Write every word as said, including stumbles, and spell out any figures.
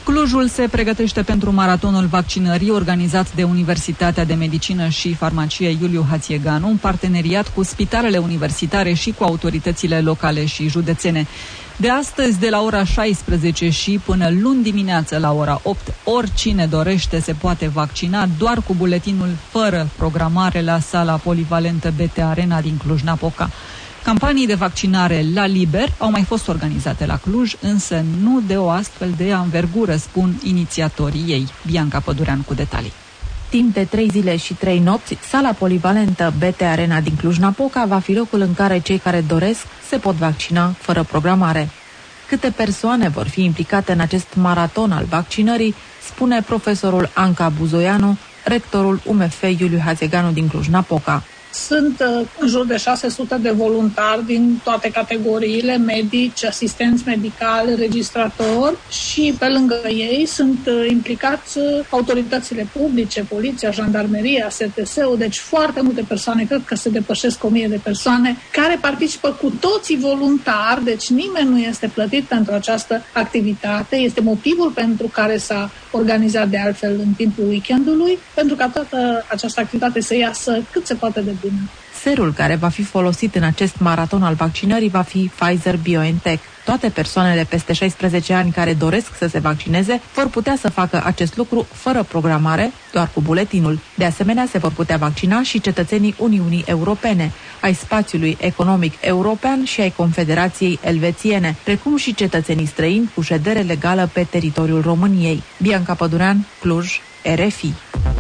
Clujul se pregătește pentru maratonul vaccinării organizat de Universitatea de Medicină și Farmacie Iuliu Hațieganu, în parteneriat cu spitalele universitare și cu autoritățile locale și județene. De astăzi, de la ora șaisprezece și până luni dimineață la ora opt, oricine dorește se poate vaccina doar cu buletinul fără programare la sala polivalentă B T Arena din Cluj-Napoca. Campanii de vaccinare la liber au mai fost organizate la Cluj, însă nu de o astfel de anvergură, spun inițiatorii ei. Bianca Pădurean cu detalii. Timp de trei zile și trei nopți, sala polivalentă B T Arena din Cluj-Napoca va fi locul în care cei care doresc se pot vaccina fără programare. Câte persoane vor fi implicate în acest maraton al vaccinării, spune profesorul Anca Buzoianu, rectorul U M F Iuliu Hațieganu din Cluj-Napoca. Sunt uh, în jur de șase sute de voluntari din toate categoriile, medici, asistenți medicali, registratori și pe lângă ei sunt uh, implicați uh, autoritățile publice, poliția, jandarmeria, S T S-ul, deci foarte multe persoane, cred că se depășesc o mie de persoane care participă cu toții voluntari, deci nimeni nu este plătit pentru această activitate. Este motivul pentru care s-a organizat de altfel în timpul weekendului, pentru ca toată această activitate să iasă cât se poate de bine. Serul care va fi folosit în acest maraton al vaccinării va fi Pfizer-BioNTech. Toate persoanele peste șaisprezece ani care doresc să se vaccineze vor putea să facă acest lucru fără programare, doar cu buletinul. De asemenea, se vor putea vaccina și cetățenii Uniunii Europene, ai spațiului economic european și ai Confederației Elvețiene, precum și cetățenii străini cu ședere legală pe teritoriul României. Bianca Pădurean, Cluj, R F I.